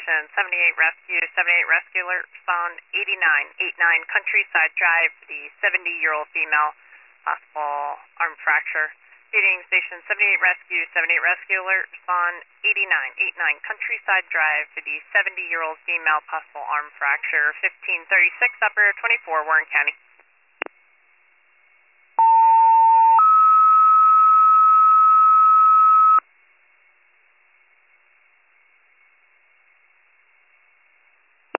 Station 78 Rescue, 78 Rescue Alert, respond 8989 Countryside Drive for the 70-year-old female, possible arm fracture. Repeating, Station 78 Rescue, 78 Rescue Alert, respond 8989 Countryside Drive for the 70-year-old female, possible arm fracture, 1536 Upper 24, Warren County.